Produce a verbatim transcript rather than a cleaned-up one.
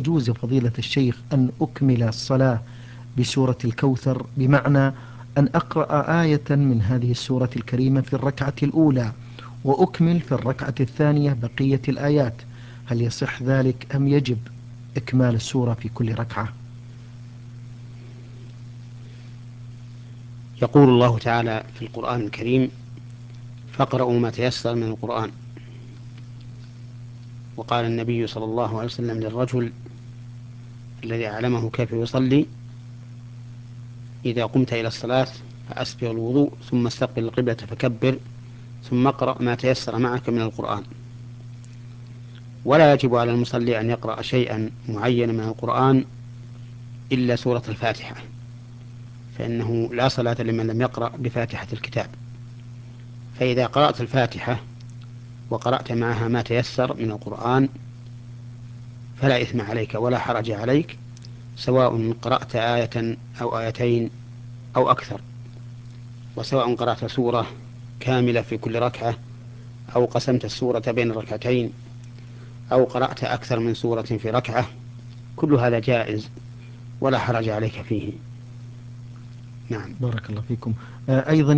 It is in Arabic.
يجوز فضيلة الشيخ أن أكمل الصلاة بسورة الكوثر، بمعنى أن أقرأ آية من هذه السورة الكريمة في الركعة الأولى وأكمل في الركعة الثانية بقية الآيات، هل يصح ذلك أم يجب إكمال السورة في كل ركعة؟ يقول الله تعالى في القرآن الكريم: فاقرأوا ما تيسر من القرآن. وقال النبي صلى الله عليه وسلم للرجل الذي أعلمه كيف يصلي: إذا قمت إلى الصلاة فأسبغ الوضوء ثم استقبل القبلة فكبر ثم اقرأ ما تيسر معك من القرآن. ولا يجب على المصلي أن يقرأ شيئا معينا من القرآن إلا سورة الفاتحة، فإنه لا صلاة لمن لم يقرأ بفاتحة الكتاب. فإذا قرأت الفاتحة وقرأت معها ما تيسر من القرآن فلا إثم عليك ولا حرج عليك، سواء قرأت آية أو آيتين أو أكثر، وسواء قرأت سورة كاملة في كل ركعة أو قسمت السورة بين الركعتين أو قرأت أكثر من سورة في ركعة، كل هذا جائز ولا حرج عليك فيه. نعم. بارك الله فيكم. آه، أيضا